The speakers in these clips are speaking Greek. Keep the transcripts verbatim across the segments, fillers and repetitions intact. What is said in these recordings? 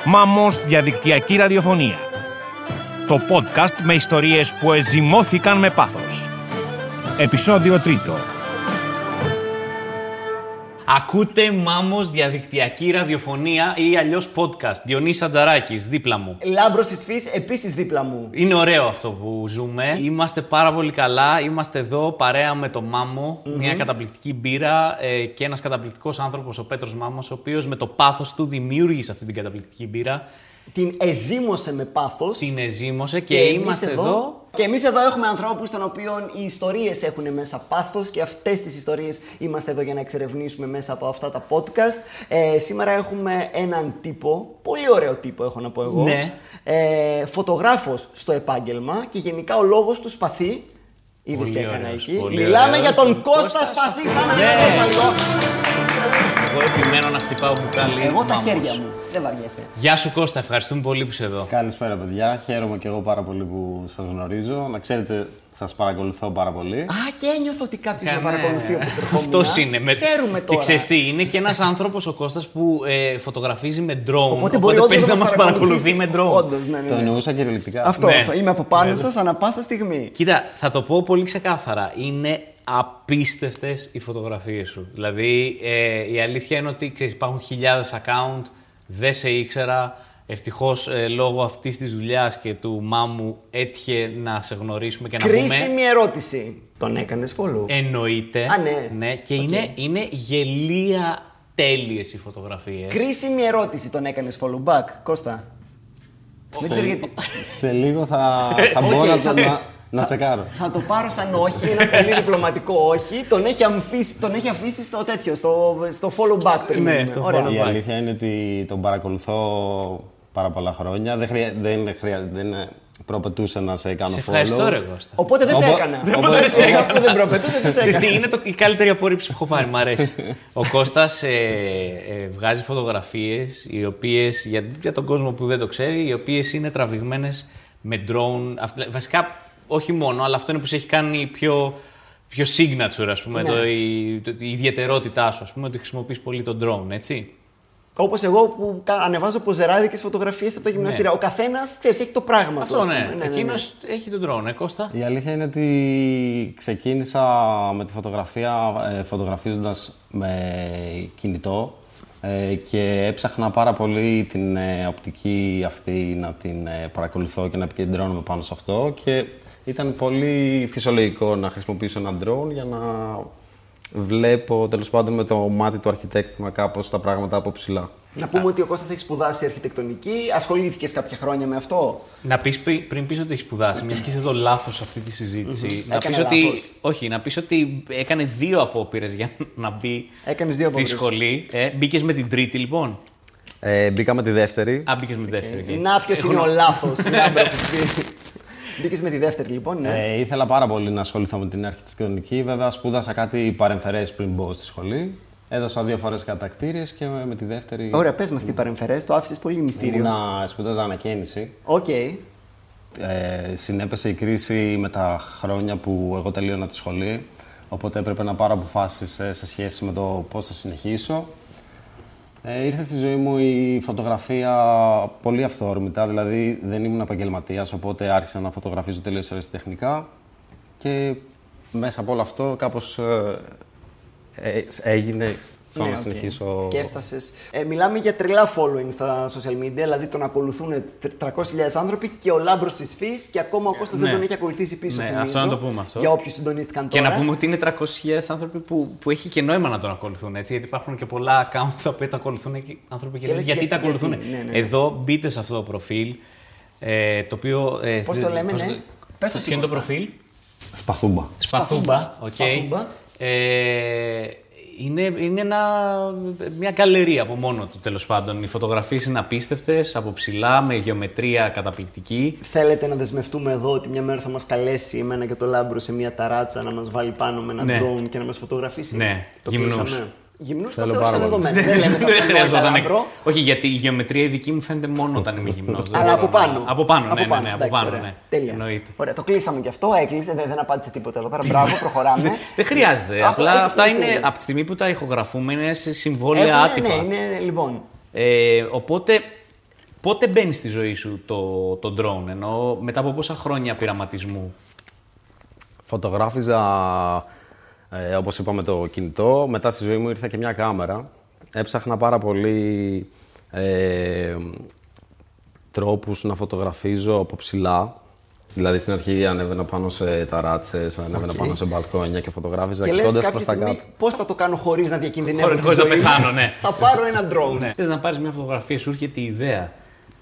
Μάμος Διαδικτυακή Ραδιοφωνία. Το podcast με ιστορίες που εζυμώθηκαν με πάθος. Επεισόδιο τρίτο. Ακούτε Μάμος Διαδικτυακή Ραδιοφωνία ή αλλιώς podcast. Διονύσης Ατζαράκης, δίπλα μου. Λάμπρος της Φύης, επίσης δίπλα μου. Είναι ωραίο αυτό που ζούμε. Είμαστε πάρα πολύ καλά. Είμαστε εδώ παρέα με το Μάμο, mm-hmm. μια καταπληκτική μπύρα ε, και ένας καταπληκτικός άνθρωπος, ο Πέτρος Μάμος, ο οποίος με το πάθος του δημιούργησε αυτή την καταπληκτική μπύρα. Την εζύμωσε με πάθος. Την εζύμωσε και, και είμαστε εδώ, εδώ. Και εμείς εδώ έχουμε ανθρώπους των οποίων οι ιστορίες έχουν μέσα πάθος και αυτές τις ιστορίες είμαστε εδώ για να εξερευνήσουμε μέσα από αυτά τα podcast. Ε, σήμερα έχουμε έναν τύπο, πολύ ωραίο τύπο έχω να πω εγώ. Ναι. Ε, φωτογράφος στο επάγγελμα και γενικά ο λόγος του Σπαθί. Είδες τι έκανα εκεί. Μιλάμε ωραίος, για τον Κώστα, Κώστα Σπαθί. Πάμε να δούμε λίγο. Εγώ επιμένω να χτυπάω μπουκάλι. Εγώ τα χέρια μου. Δεν βαριέσαι. Γεια σου Κώστα, ευχαριστούμε πολύ που είσαι εδώ. Καλησπέρα παιδιά, χαίρομαι και εγώ πάρα πολύ που σας γνωρίζω. Να ξέρετε, σας παρακολουθώ πάρα πολύ. Α, και ένιωθω ότι κάποιος με παρακολουθεί όπως ερχόμουν. Αυτός είναι. Ξέρουμε τώρα. Και ξέρεις τι, είναι και ένας άνθρωπος ο Κώστας που ε, φωτογραφίζει με drone. Οπότε, οπότε παίζει να μας παρακολουθεί με drone. Όντως, ναι, ναι, ναι. Το εννοούσα κυριολεκτικά. Αυτό, ναι. είμαι από πάνω ναι. σας ανά πάσα στιγμή. Κοίτα, θα το πω πολύ ξεκάθαρα. Είναι απίστευτες οι φωτογραφίες σου. Δηλαδή, ε, η αλήθεια είναι ότι ξέρεις, υπάρχουν χιλιάδες account, δεν σε ήξερα. Ευτυχώς, ε, λόγω αυτής της δουλειάς και του Μάμου έτυχε να σε γνωρίσουμε και να πούμε... Κρίσιμη ερώτηση. Τον έκανες follow? Εννοείται. Α, ναι. ναι και okay. είναι, είναι γελία τέλειες οι φωτογραφίες. Κρίσιμη ερώτηση. Τον έκανες follow back, Κώστα? Σε, δεν ξέρω γιατί. Σε λίγο θα, θα μπορώ okay, να, θα, να, να θα, τσεκάρω. Θα το πάρω σαν όχι, ένα πολύ διπλωματικό όχι. Τον έχει αφήσει, τον έχει αφήσει στο τέτοιο, στο, στο follow back. Στο, ναι, στο follow back. Η αλήθεια είναι ότι τον παρακολουθώ πάρα πολλά χρόνια. Δεν, χρεια, δεν, χρεια, δεν προπετούσε να σε κάνω follow. Σε ευχαριστώ ρε Κώστα. Οπότε δεν σε έκανα. Οπότε δεν σε έκανα. Δεν προπετούσε, δεν σε έκανα. Είναι το, η καλύτερη απόρριψη που έχω πάρει, μ' αρέσει. Ο Κώστας ε, ε, βγάζει φωτογραφίες, οι οποίες, για, για τον κόσμο που δεν το ξέρει, οι οποίες είναι τραβηγμένες με drone. Βασικά, όχι μόνο, αλλά αυτό είναι που σε έχει κάνει πιο, πιο signature, ας πούμε, ναι. το, η, το, η ιδιαιτερότητά σου, ας πούμε, ότι χρησιμοποιείς πολύ τον drone, έτσι. Όπως εγώ που ανεβάζω ποζεράδικες φωτογραφίες από τα γυμναστήρια. Ναι. Ο καθένας, ξέρεις, έχει το πράγμα αυτό, του. Ναι. Ναι, ναι, Εκείνος ναι. έχει τον drone, ε, Κώστα. Η αλήθεια είναι ότι ξεκίνησα με τη φωτογραφία ε, φωτογραφίζοντας με κινητό ε, και έψαχνα πάρα πολύ την ε, οπτική αυτή να την ε, παρακολουθώ και να επικεντρώνομαι πάνω σε αυτό και ήταν πολύ φυσιολογικό να χρησιμοποιήσω ένα drone για να βλέπω τέλος πάντων με το μάτι του αρχιτέκτονα κάπως τα πράγματα από ψηλά. Να πούμε ότι ο Κώστας έχει σπουδάσει αρχιτεκτονική. Ασχολήθηκες κάποια χρόνια με αυτό? Να πεις πριν πεις ότι έχει σπουδάσει, μιας και είσαι εδώ λάθος σε αυτή τη συζήτηση. Mm-hmm. Να πεις ότι, όχι, να πεις ότι έκανε δύο απόπειρες για να μπει δύο στη σχολή. Ε, μπήκες με την τρίτη λοιπόν. Ε, μπήκα με τη δεύτερη. Α, μπήκες με τη δεύτερη. Okay. Να ποιος είναι ο λάθος. Μπήκες με τη δεύτερη λοιπόν, ναι. Ε, ήθελα πάρα πολύ να ασχοληθώ με την αρχιτεκτονική. Βέβαια, σπούδασα κάτι παρεμφερές πριν μπω στη σχολή. Έδωσα δύο φορές κατακτήριες και με, με τη δεύτερη. Ωραία, πες μας τι παρεμφερές, το άφησες πολύ μυστήριο. Ήμουνα, σπούδαζα ανακαίνιση. Οκ. Okay. Ε, συνέπεσε η κρίση με τα χρόνια που εγώ τελείωνα τη σχολή. Οπότε έπρεπε να πάρω αποφάσεις σε, σε σχέση με το πώς θα συνεχίσω. Ε, ήρθε στη ζωή μου η φωτογραφία πολύ αυθόρμητα, δηλαδή δεν ήμουν επαγγελματίας, οπότε άρχισα να φωτογραφίζω τελείως αερασιτεχνικά και μέσα από όλο αυτό κάπως ε, ε, έγινε, θέλω ναι, να okay. συνεχίσω. Και έφτασες. Ε, μιλάμε για τρελά following στα social media, δηλαδή τον ακολουθούν τριακόσιες χιλιάδες άνθρωποι και ο Λάμπρος της Φύης και ακόμα ο Κώστας ναι. δεν τον έχει ακολουθήσει πίσω. Ναι, θυμίζω, αυτό να το πούμε αυτό. Για όποιους συντονίστηκαν τώρα. Και να πούμε ότι είναι τριακόσιες χιλιάδες άνθρωποι που, που έχει και νόημα να τον ακολουθούν. Έτσι, γιατί υπάρχουν και πολλά accounts τα οποία τα ακολουθούν και άνθρωποι και, και λες, γιατί για, τα ακολουθούν. Γιατί, ναι, ναι, ναι. Εδώ μπείτε σε αυτό το προφίλ. Ε, το οποίο. Ε, πώς το λέμε, πώς, ναι. Πες το ποιο είναι το προφίλ. Σπαθούμπα. Σπαθούμπα, οκ. Okay. Ε, είναι είναι ένα, μια γκαλερία από μόνο του, τέλος πάντων. Οι φωτογραφίες είναι απίστευτες, από ψηλά, με γεωμετρία καταπληκτική. Θέλετε να δεσμευτούμε εδώ ότι μια μέρα θα μας καλέσει εμένα και το Λάμπρο σε μια ταράτσα να μας βάλει πάνω με ένα ναι. drone και να μας φωτογραφίσει? Ναι, το γυμνούς. Γυμνούς το θεώρησα δεδομένο. Δεν λέμε δεν χρειαζόταν. Όχι, γιατί η γεωμετρία η δική μου φαίνεται μόνο όταν είμαι γυμνός. Αλλά από πάνω. Από πάνω, ναι, ναι, από πάνω. Τέλεια. Ωραία, το κλείσαμε κι αυτό, έκλεισε, δεν απάντησε τίποτα εδώ πέρα. Μπράβο, προχωράμε. Δεν χρειάζεται. Απλά αυτά είναι από τη στιγμή που τα ηχογραφούμε είναι σε συμβόλαια άτυπα. Ναι, ναι, λοιπόν. Οπότε Πότε μπαίνει στη ζωή σου το, το drone, ενώ μετά από πόσα χρόνια πειραματισμού? Φωτογράφιζα, ε, όπως είπαμε, το κινητό. Μετά στη ζωή μου ήρθε και μια κάμερα. Έψαχνα πάρα πολύ ε, τρόπους να φωτογραφίζω από ψηλά. Δηλαδή στην αρχή ανέβαινα πάνω σε ταράτσες, ανέβαινα okay. πάνω σε μπαλκόνια και φωτογράφιζα και κοιτώντας προς τα κάτω. Πώς θα το κάνω χωρίς να διακινδυνεύω τη χωρίς ζωή να πεθάνω, ναι. Θα πάρω ένα drone. Ναι. Θες να πάρεις μια φωτογραφία, σου έρχεται η ιδέα.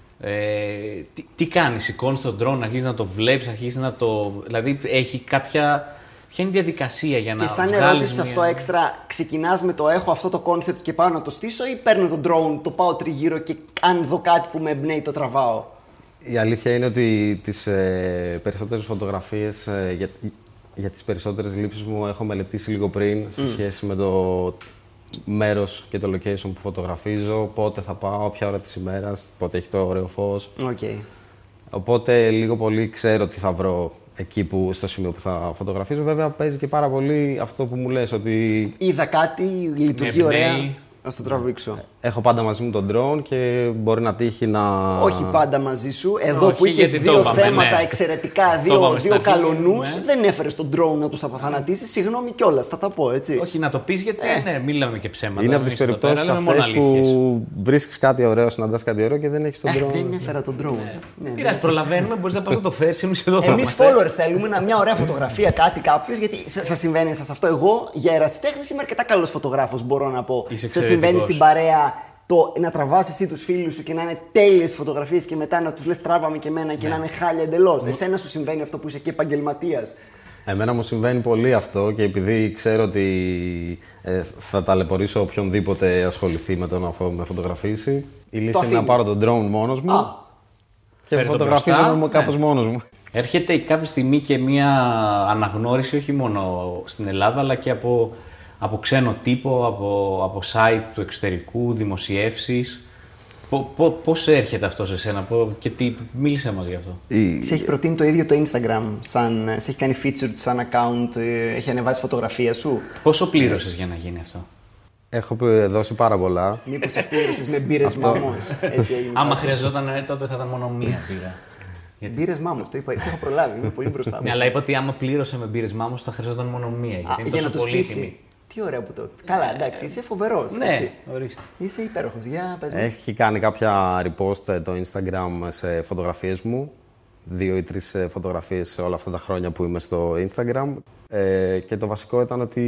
Ε, τι, τι κάνεις, σηκώνεις τον drone, αρχίζεις να το βλέπεις, αρχίζεις να το... Δηλαδή έχει κάποια... Ποια είναι η διαδικασία για να βγάλεις μια... Και σαν ερώτηση μια... αυτό έξτρα, ξεκινάς με το έχω αυτό το concept και πάω να το στήσω ή παίρνω τον drone, το πάω τριγύρω και αν δω κάτι που με εμπνέει το τραβάω? Η αλήθεια είναι ότι τις ε, περισσότερες φωτογραφίες, ε, για, για τις περισσότερες λήψεις μου έχω μελετήσει λίγο πριν σε mm. σχέση με το μέρος και το location που φωτογραφίζω, πότε θα πάω, ποια ώρα της ημέρας, πότε έχει το ωραίο φως. Okay. Οπότε λίγο πολύ ξέρω τι θα βρω εκεί που, στο σημείο που θα φωτογραφίζω. Βέβαια παίζει και πάρα πολύ αυτό που μου λες ότι... Είδα κάτι, λειτουργεί ωραία. Να το τραβήξω. Έχω πάντα μαζί μου τον drone και μπορεί να τύχει να... Όχι πάντα μαζί σου. Εδώ Όχι, που είχες δύο είπαμε, θέματα ναι. εξαιρετικά, δύο, δύο καλονούς, ναι. δεν έφερες τον drone να τους απαθανατήσεις. Συγγνώμη κιόλας, θα τα πω έτσι. Όχι να το πεις γιατί ε. ναι, μιλάμε και ψέματα. Είναι από τις περιπτώσεις αυτές που βρίσκεις κάτι ωραίο, συναντάς κάτι ωραίο και δεν έχεις τον drone. Δεν έφερα τον drone. Ναι. Ναι, πειράζει, προλαβαίνουμε, μπορείς να πας να το φέρεις. Εμείς followers θέλουμε μια ωραία φωτογραφία, κάτι κάποιος, γιατί σας συμβαίνει σας αυτό. Εγώ για ερασιτέχνης είμαι αρκετά καλός φωτογράφος, μπορώ να πω. Σε συμβαίνει στην παρέα το να τραβάς εσύ τους φίλους σου και να είναι τέλειες φωτογραφίες και μετά να τους λες τράβαμε και εμένα και ναι. να είναι χάλια εντελώς. Mm. Εσένα σου συμβαίνει αυτό που είσαι και επαγγελματίας? Εμένα μου συμβαίνει πολύ αυτό και επειδή ξέρω ότι ε, θα ταλαιπωρήσω οποιονδήποτε ασχοληθεί με το να με φωτογραφίσει, η λύση είναι να πάρω τον drone μόνος μου Α. και φωτογραφίζω κάπως ναι. μόνος μου. Έρχεται κάποια στιγμή και μια αναγνώριση όχι μόνο στην Ελλάδα αλλά και από... από ξένο τύπο, από, από site του εξωτερικού, δημοσιεύσεις. Πώς έρχεται αυτό σε σένα και τι, μίλησέ μας γι' αυτό. Η... Σε έχει προτείνει το ίδιο το Instagram, σαν, σε έχει κάνει featured σαν account, έχει ανεβάσει φωτογραφία σου. Πόσο πλήρωσες για να γίνει αυτό? Έχω δώσει πάρα πολλά. Μήπως τους πλήρωσες με μπύρες μάμος? Άμα χρειαζόταν τότε θα ήταν μόνο μία μπύρα. Γιατί... Μπύρες μάμος, το είπα, έτσι έχω προλάβει, είμαι πολύ μπροστά μου. Ναι, αλλά είπα ότι άμα πλήρωσε με μπύρες μάμος θα χρειαζόταν μόνο μία, γιατί είναι τόσο πολύτιμη. Τι ωραία που το. Καλά, εντάξει, είσαι φοβερός. Ναι, έτσι. ορίστε. Είσαι υπέροχος. Για πες μας. Έχει κάνει κάποια repost το Instagram σε φωτογραφίες μου. Δύο ή τρεις φωτογραφίες όλα αυτά τα χρόνια που είμαι στο Instagram. Ε, και το βασικό ήταν ότι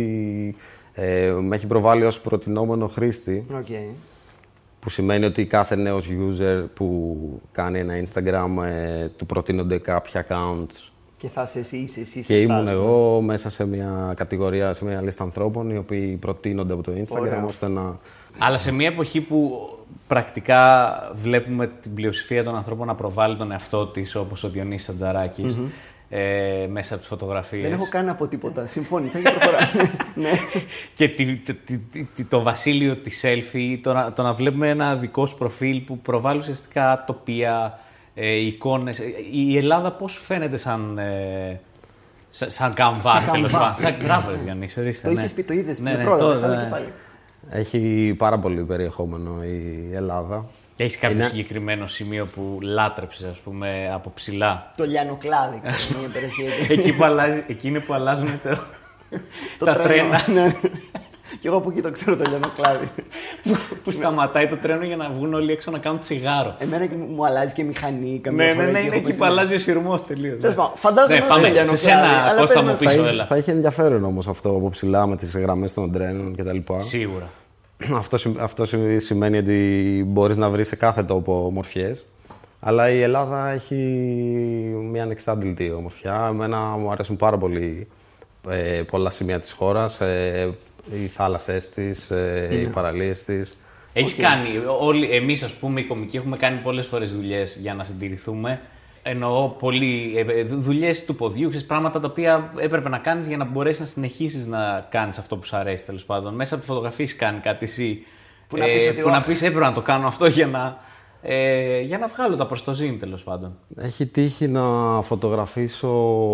ε, με έχει προβάλει ως προτινόμενο χρήστη. Okay. Που σημαίνει ότι κάθε νέος user που κάνει ένα Instagram ε, του προτείνονται κάποια accounts. Και θα είσαι εσύ, είσαι εσύ. Και ήμουν εγώ μέσα σε μια κατηγορία, σε μια λίστα ανθρώπων οι οποίοι προτείνονται από το Instagram Ωραία. ώστε να... Αλλά σε μια εποχή που πρακτικά βλέπουμε την πλειοψηφία των ανθρώπων να προβάλλει τον εαυτό της, όπως ο Διονύσης Σατζαράκης, mm-hmm. ε, μέσα από τις φωτογραφίες. Δεν έχω κάνει από τίποτα. Συμφώνησα και προχωράμε. Ναι. Και τη, τη, τη, τη, το βασίλειο τη selfie, το να, το να βλέπουμε ένα δικό σου προφίλ που προβάλλει ουσιαστικά τοπία, Ε, εικόνες. Η Ελλάδα πώς φαίνεται σαν, ε, σαν, σαν καμβάς, τέλος πάντων. Σαν μπράβο, Διονύση, ορίστε. Το ναι. είχες πει, το είδες, ναι, με ναι, πρόλαβες, το, αλλά ναι. και πάλι. Έχει πάρα πολύ περιεχόμενο η Ελλάδα. Έχεις κάποιο Είναι... συγκεκριμένο σημείο που λάτρεψες, ας πούμε, από ψηλά? Το Λιανοκλάδι, ξέρω, μια περιοχή. Εκεί που αλλάζει, εκείνη που αλλάζουν το, το τα τρένα. Ναι. Και εγώ από εκεί το ξέρω το Λιανοκλάδι. που, που σταματάει το τρένο για να βγουν όλοι έξω να κάνουν τσιγάρο. Εμένα και μου αλλάζει και μηχανή. Καμία ναι, φορά ναι, ναι, είναι εκεί που αλλάζει ο σειρμός τελείως. Ναι. Φαντάζομαι ναι, πάμε το Λιανοκλάδι. Σε σένα, Κώστα μου, πίσω, έλα. Θα είχε ενδιαφέρον όμως αυτό από ψηλά με τις γραμμές των τρένων κτλ. Σίγουρα. αυτό, αυτό σημαίνει ότι μπορείς να βρεις σε κάθε τόπο ομορφιές. Αλλά η Ελλάδα έχει μια ανεξάντλητη ομορφιά. Εμένα μου αρέσουν πάρα πολύ ε, πολλά σημεία της χώρας. Ε, οι θάλασσές της, mm. οι παραλίες της. Έχεις okay. κάνει, όλοι εμείς ας πούμε οι κομικοί έχουμε κάνει πολλές φορές δουλειές για να συντηρηθούμε. Εννοώ πολύ δουλειές του ποδιού, ξέρεις, πράγματα τα οποία έπρεπε να κάνεις για να μπορέσεις να συνεχίσεις να κάνεις αυτό που σου αρέσει τέλος πάντων. Μέσα από τη φωτογραφία έχεις κάνει κάτι εσύ που, ε, να, πεις ότι που να πεις έπρεπε να το κάνω αυτό για να, ε, για να βγάλω τα προς το ζήν τέλος πάντων. Έχει τύχει να φωτογραφίσω,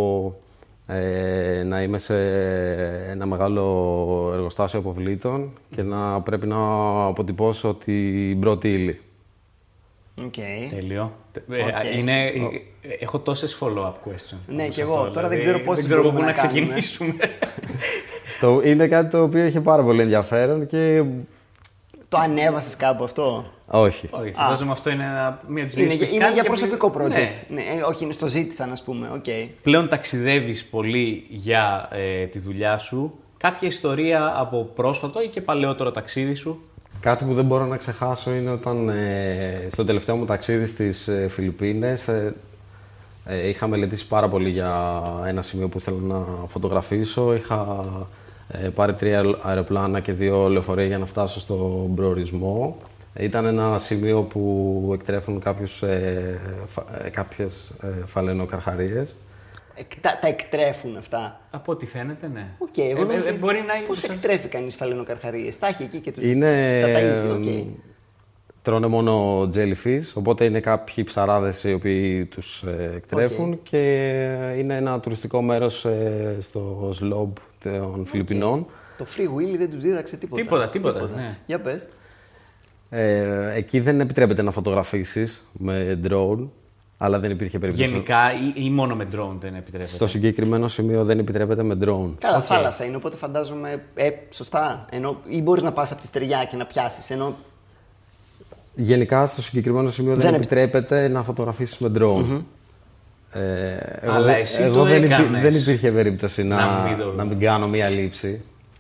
ε, να είμαι σε ένα μεγάλο εργοστάσιο αποβλήτων και να πρέπει να αποτυπώσω την πρώτη ύλη. Okay. Τέλειο. Okay. Είναι, έχω τόσες follow-up questions. Ναι, και εγώ. Αυτό, Τώρα δηλαδή, δεν ξέρω πώς δεν ξέρω πού να, να ξεκινήσουμε. το, είναι κάτι το οποίο είχε πάρα πολύ ενδιαφέρον και... Το ανέβασες κάπου αυτό? Όχι. Όχι, φαντάζομαι αυτό είναι μία από τις Είναι, λύσεις είναι για και προσωπικό project. Ναι. Ναι, όχι, είναι στο ζήτησαν, ας πούμε. Okay. Πλέον ταξιδεύεις πολύ για ε, τη δουλειά σου. Κάποια ιστορία από πρόσφατο ή και παλαιότερο ταξίδι σου? Κάτι που δεν μπορώ να ξεχάσω είναι όταν ε, στο τελευταίο μου ταξίδι στις ε, Φιλιππίνες ε, ε, είχα μελετήσει πάρα πολύ για ένα σημείο που ήθελα να φωτογραφίσω. Είχα ε, πάρει τρία αεροπλάνα και δύο λεωφορεία για να φτάσω στον προορισμό. Ήταν ένα σημείο που εκτρέφουν κάποιους, ε, φα, ε, κάποιες ε, φαλαινοκαρχαρίες. Τα, τα εκτρέφουν αυτά. Από ό,τι φαίνεται, ναι. Okay, εγώ ε, ε, ε, μπορεί να πώς είναι... εκτρέφει κανείς φαλαινοκαρχαρίες? Τα έχει εκεί και τους είναι, τα ταΐζει, okay. Τρώνε μόνο jellyfish, οπότε είναι κάποιοι ψαράδες οι οποίοι τους ε, εκτρέφουν okay. και είναι ένα τουριστικό μέρος ε, στο σλόμπ των okay. Φιλιππινών. Το Free Willy δεν τους δίδαξε τίποτα. Τίποτα, τίποτα. τίποτα. Ναι. Για πες. Ε, εκεί δεν επιτρέπεται να φωτογραφίσεις με drone, αλλά δεν υπήρχε περίπτωση. Γενικά ή, ή μόνο με drone δεν επιτρέπεται? Στο συγκεκριμένο σημείο δεν επιτρέπεται με drone. Καλά, okay. θάλασσα είναι, οπότε φαντάζομαι, ε, σωστά, ενώ, ή μπορείς να πας από τη στεριά και να πιάσεις, ενώ... Γενικά στο συγκεκριμένο σημείο δεν, δεν επιτρέπεται να φωτογραφίσεις με drone. Mm-hmm. Ε, εγώ, αλλά εσύ εγώ το δεν, έκανες. υπή, δεν υπήρχε περίπτωση να, να, μην, το... να μην κάνω μία λήψη.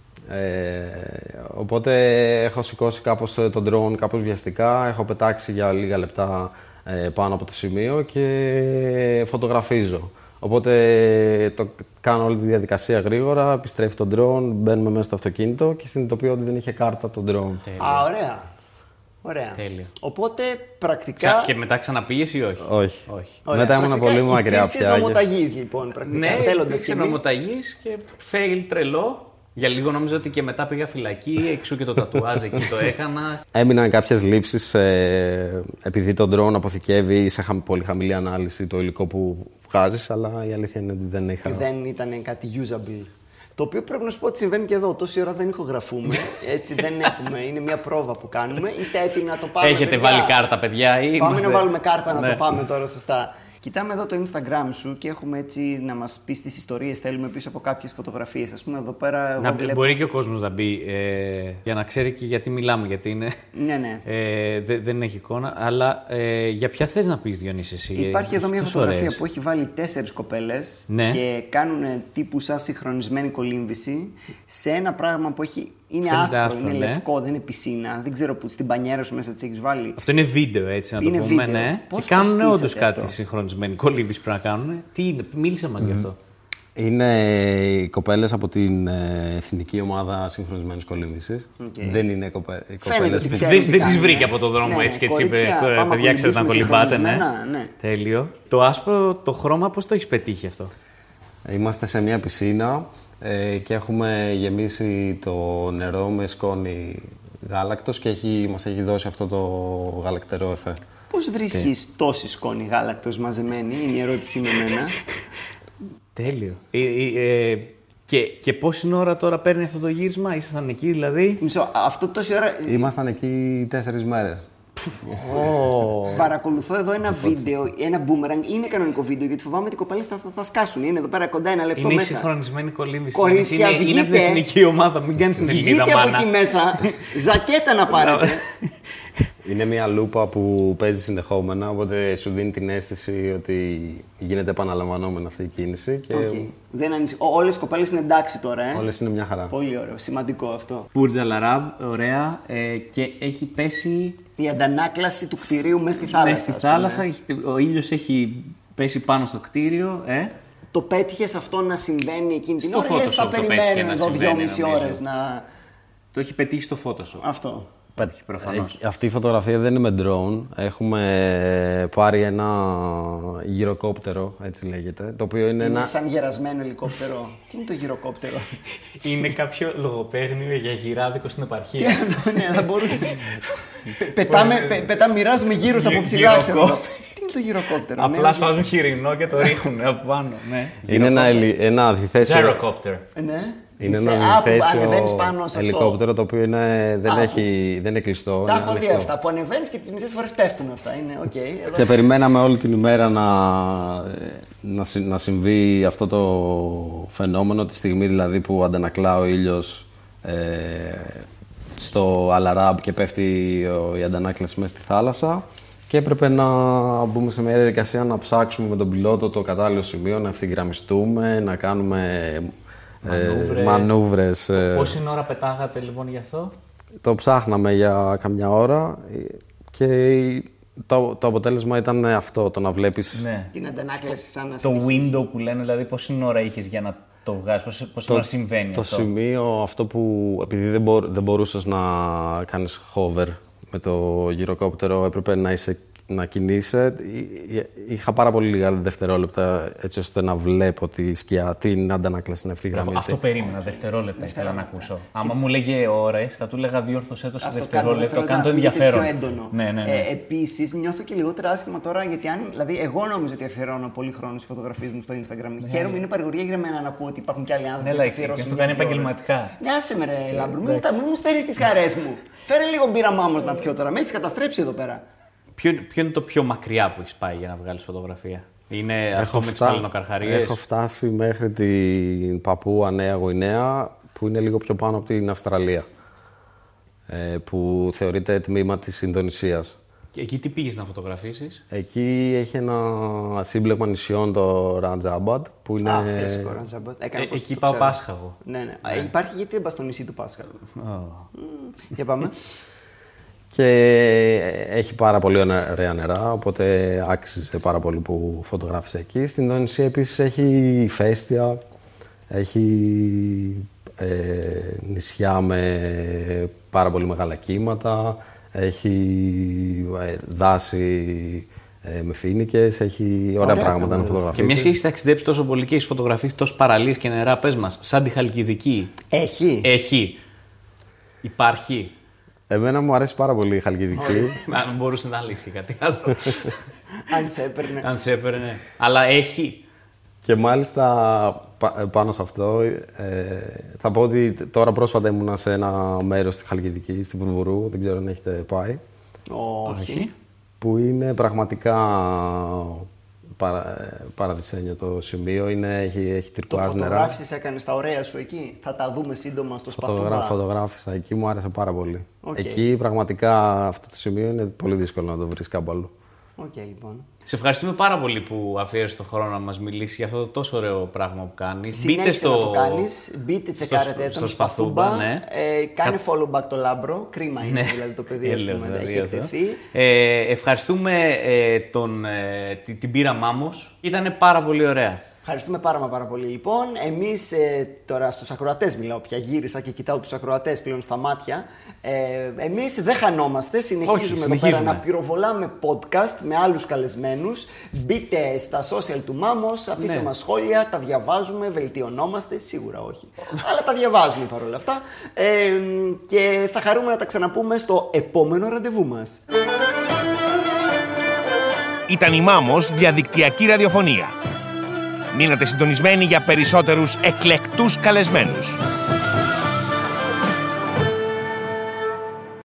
Ε, οπότε έχω σηκώσει κάπως τον drone κάπως βιαστικά, έχω πετάξει για λίγα λεπτά ε, πάνω από το σημείο και φωτογραφίζω. Οπότε το κάνω όλη τη διαδικασία γρήγορα, επιστρέφει το drone, μπαίνουμε μέσα στο αυτοκίνητο και συνειδητοποιώ ότι δεν είχε κάρτα το drone. Τέλειο. Α, ωραία. Ωραία. Τέλειο. Οπότε πρακτικά. Και μετά ξαναπήγες ή όχι? Όχι. όχι. Ωραία. Μετά ήμουν πολύ μακριά πια. Υπήρξες νομοταγής λοιπόν. Πρακτικά. Ναι, θέλοντας νομοταγής και fail τρελό. Για λίγο νόμιζα ότι και μετά πήγα φυλακή, εξού και το τατουάζ εκεί το έκανα. Έμειναν κάποιες λήψεις ε, επειδή το drone αποθηκεύει σε χα, πολύ χαμηλή ανάλυση το υλικό που βγάζεις, αλλά η αλήθεια είναι ότι δεν είχα. Δεν ήταν κάτι usable. Το οποίο πρέπει να σου πω ότι συμβαίνει και εδώ. Τόση ώρα δεν ηχογραφούμε. Έτσι δεν έχουμε. Είναι μια πρόβα που κάνουμε. Είστε έτοιμοι να το πάμε? Έχετε παιδιά? βάλει κάρτα, παιδιά? Ή πάμε είμαστε... να βάλουμε κάρτα να ναι. το πάμε τώρα σωστά. Κοιτάμε εδώ το Instagram σου και έχουμε έτσι να μας πεις τις ιστορίες. Θέλουμε πίσω από κάποιες φωτογραφίες. Ας πούμε εδώ πέρα. Να, βλέπω... Μπορεί και ο κόσμος να μπει ε, για να ξέρει και γιατί μιλάμε. Γιατί είναι. Ναι, ναι. Ε, δε, δεν έχει εικόνα. Αλλά ε, για ποια θες να πεις, Διονύση, εσύ? Υπάρχει εδώ μια φωτογραφία ωραίες. Που έχει βάλει τέσσερις κοπέλες ναι. και κάνουν τύπου σαν συγχρονισμένη κολύμβηση σε ένα πράγμα που έχει. Είναι άσπρο, άσπρο, είναι ναι. λευκό, δεν είναι πισίνα. Δεν ξέρω που στην πανιέρα σου μέσα τι έχει βάλει. Αυτό είναι βίντεο, έτσι να είναι το πούμε. Βίντεο. Ναι. Πώς και κάνουν όντως κάτι αυτό? Συγχρονισμένη κολύμβηση πρέπει να κάνουν. Τι είναι, μίλησε μας mm. γι' αυτό. Είναι οι κοπέλες από την Εθνική Ομάδα Συγχρονισμένης Κολύμβησης. Okay. Δεν είναι κοπέ... κοπέλες. Δεν, δεν τις βρήκε από το δρόμο ναι, έτσι και έτσι είπε: παιδιά, ξέρετε να κολυμπάτε. Ναι. Ναι. Τέλειο. Το άσπρο, το χρώμα, πώς το έχεις πετύχει αυτό? Είμαστε σε μια πισίνα ε, και έχουμε γεμίσει το νερό με σκόνη γάλακτος και έχει, μας έχει δώσει αυτό το γαλακτερό εφέ. Πώς βρίσκεις okay. τόση σκόνη γάλακτος μαζεμένη, είναι η ερώτηση με εμένα. Τέλειο. Ε, ε, ε, και, και πόση ώρα τώρα παίρνει αυτό το γύρισμα, ήσασταν εκεί δηλαδή? Μισό, αυτό τόση ώρα... Ήμασταν εκεί τέσσερις μέρες. Oh. Παρακολουθώ εδώ ένα βίντεο, ένα boomerang. Είναι κανονικό βίντεο γιατί φοβάμαι ότι οι κοπέλες θα, θα, θα σκάσουν. Είναι εδώ πέρα κοντά ένα λεπτό είναι μέσα. Είναι συγχρονισμένη κολύμβηση. Κορίτσια, είναι, βγείτε, είναι από την εθνική ομάδα. Μην κάνεις την Ελληνίδα μάνα. Βγείτε από εκεί μέσα. Ζακέτα να πάρετε. Είναι μια λούπα που παίζει συνεχόμενα, οπότε σου δίνει την αίσθηση ότι γίνεται επαναλαμβανόμενη αυτή η κίνηση. Και... Okay. Δεν ανησυχ... Όλες οι κοπέλες είναι εντάξει τώρα, ε. Όλες είναι μια χαρά. Πολύ ωραίο, σημαντικό αυτό. Μπούρτζ Αλ Αραμπ, ωραία. Ε, και έχει πέσει. Η αντανάκλαση του κτηρίου μέσα στη θάλασσα. Μέσα στη θάλασσα, έχει, ο ήλιος έχει πέσει πάνω στο κτίριο. Ε. Το πέτυχες αυτό να συμβαίνει εκείνη την ώρα, ή θα περιμένουμε εδώ δυόμιση ώρες να. Το έχει πετύχει στο Photoshop. Αυτό. Πέτυχε προφανώς. Αυτή η φωτογραφία δεν είναι με drone. Έχουμε πάρει ένα γυροκόπτερο, έτσι λέγεται. Το οποίο είναι, είναι ένα... σαν γερασμένο ελικόπτερο. Τι είναι το γυροκόπτερο? Είναι κάποιο λογοπαίγνιο για γυράδικο στην επαρχία. Ναι, θα μπορούσε. Πετάμε, πετάμε, μοιράζουμε γύρους από ψηλά, ξέρω. Τι είναι το γυροκόπτερο? Απλά σφάζουν χοιρινό και το ρίχνουν από πάνω. Είναι ένα, ένα αντιθέσιο. Gyrocopter. Ναι. Είναι Θε- ένα Α, που διθέσιο ανεβαίνεις πάνω σε αυτό. ελικόπτερο το οποίο είναι, δεν, Α, έχει, δεν είναι κλειστό. Τα είναι έχω δει ανοιχτό. αυτά που ανεβαίνει και τι μισέ φορέ πέφτουν αυτά. Είναι οκ. Okay. Και περιμέναμε όλη την ημέρα να, να, συ- να συμβεί αυτό το φαινόμενο, τη στιγμή δηλαδή που αντανακλά ο ήλιος ε, στο Αλαράμπ και πέφτει ο- η αντανάκλαση μέσα στη θάλασσα και έπρεπε να μπούμε σε μια διαδικασία να ψάξουμε με τον πιλότο το κατάλληλο σημείο, να ευθυγραμμιστούμε, να κάνουμε ε, Μανούβρες. μανούβρες. ε, Πόση ώρα πετάγατε λοιπόν γι' αυτό? Το ψάχναμε για καμιά ώρα και το, το αποτέλεσμα ήταν αυτό, το να βλέπεις Ναι. Την αντανάκλαση σαν να Το συνεχίσει. window που λένε, δηλαδή πόση ώρα είχες για να το βγάλεις, πόση, πόση ώρα συμβαίνει το αυτό? σημείο αυτό που επειδή δεν, μπο, δεν μπορούσες να κάνεις hover με το γυροκόπτερο, έπρεπε να, είσαι, να κινείσαι. Είχα πάρα πολύ λίγα δευτερόλεπτα έτσι ώστε να βλέπω τη σκιά, την αντανάκλαση να ευθυγραμμιστεί. Αυτό περίμενα, δευτερόλεπτα ήθελα να ακούσω. Άμα μου λέγε ώρες, θα του έλεγα διόρθωσέ το σε Αυτό δευτερόλεπτο, κάνω κάνω το ακούγεται ενδιαφέρον. Πιο έντονο. Ναι, ναι, ναι. Ε, Επίσης, νιώθω και λιγότερο άσχημα τώρα γιατί αν. Δηλαδή, εγώ νόμιζα ότι αφιερώνω πολύ χρόνο στις φωτογραφίες μου στο Instagram. Χαίρομαι, είναι παρηγορία για μένα να ακούω ότι υπάρχουν και άλλοι άνθρωποι Ναι, που like, αφιερώσουν και αυτό κάνει δύο ώρες. επαγγελματικά. Ναι, άσε με ρε Λάμπρου, μην μου τα- μην μου στερείς τις χαρές μου. Φέρε λίγο μπύρα μάμος να πιω τώρα. Με έχεις καταστρέψει εδώ πέρα. Ποιο, ποιο είναι το πιο μακριά που έχεις πάει για να βγάλεις φωτογραφία? Είναι αυτό με τις φτά- φαλαινοκαρχαρίες? Έχω φτάσει μέχρι την Παππούα Νέα Γουινέα, που είναι λίγο πιο πάνω από την Αυστραλία, ε, που θεωρείται τμήμα της Ινδονησίας. Και εκεί τι πήγες να φωτογραφίσεις? Εκεί έχει ένα σύμπλεγμα νησιών, το Ραντζάμπαντ, που είναι... Α, φρέσκο, Ραντζάμπατ. Έκανα Ε, πως εκεί το πάω ξέρω. Πάσχα εγώ. Ναι, ναι. Α, Υπάρχει γιατί δεν πας στο νησί του Πάσχα. Μμμ. Για πάμε. Και έχει πάρα πολύ ωραία νερά, οπότε άξιζε πάρα πολύ που φωτογράφησε εκεί. Στην Ινδονησία επίσης έχει ηφαίστεια, έχει ε, νησιά με πάρα πολύ μεγάλα κύματα, έχει ε, δάση ε, με φοίνικες, έχει ωραία, Ωραία πράγματα να πράγματα. Και φωτογραφίσεις. μια και έχεις ταξιδέψει τόσο πολύ και έχεις φωτογραφίσει τόσες παραλίες και νερά, πες μας, σαν τη Χαλκιδική, Έχει. έχει, υπάρχει? Εμένα μου αρέσει πάρα πολύ η Χαλκιδική. Αν μπορούσε να λύσει κάτι άλλο. Αν σε έπαιρνε. Αν σε έπαιρνε. Αλλά έχει. Και μάλιστα πα- πάνω σε αυτό ε, θα πω ότι τώρα πρόσφατα ήμουνα σε ένα μέρος στη Χαλκιδική, στην Βουρβουρού, δεν ξέρω αν έχετε πάει, Όχι. που είναι πραγματικά παρα, ε, παραδεισένιο το σημείο, είναι, έχει, έχει Το τυρκουάζ νερά. φωτογράφησες, έκανες τα ωραία σου εκεί. Θα τα δούμε σύντομα στο Φωτογρα, Σπαθούμπα. φωτογράφησα εκεί, μου άρεσε πάρα πολύ. Οκ. Εκεί πραγματικά αυτό το σημείο είναι πολύ δύσκολο να το βρεις κάπου αλλού. Οκ, λοιπόν. Σε ευχαριστούμε πάρα πολύ που αφιέρωσες τον χρόνο να μας μιλήσει για αυτό το τόσο ωραίο πράγμα που κάνεις. Συνέχισε να το κάνεις, μπείτε, τσεκάρετε στο τον Σπαθούμπα, ναι. Ε, κάνε follow back το Λάμπρο, κρίμα είναι δηλαδή το παιδί ας Έλεος, πούμε, δηλαδή, έχει αυτό. εκτεθεί. Ε, ευχαριστούμε ε, τον, ε, την, την πύρα Μάμος. Ήταν πάρα πολύ ωραία. Ευχαριστούμε πάρα μα πάρα πολύ λοιπόν. Εμείς ε, τώρα στους ακροατές μιλάω πια, γύρισα και κοιτάω τους ακροατές πλέον στα μάτια. Ε, εμείς δεν χανόμαστε, συνεχίζουμε, Όχι, εδώ συνεχίζουμε. πέρα να πυροβολάμε podcast με άλλους καλεσμένους. Μπείτε στα social του Μάμος, αφήστε Ναι. μας σχόλια, τα διαβάζουμε, βελτιωνόμαστε, σίγουρα όχι. Αλλά τα διαβάζουμε παρόλα αυτά. Ε, και θα χαρούμε να τα ξαναπούμε στο επόμενο ραντεβού μας. Ήταν η Μάμος διαδικτυακή ραδιοφωνία. Μείνατε συντονισμένοι για περισσότερους εκλεκτούς καλεσμένους.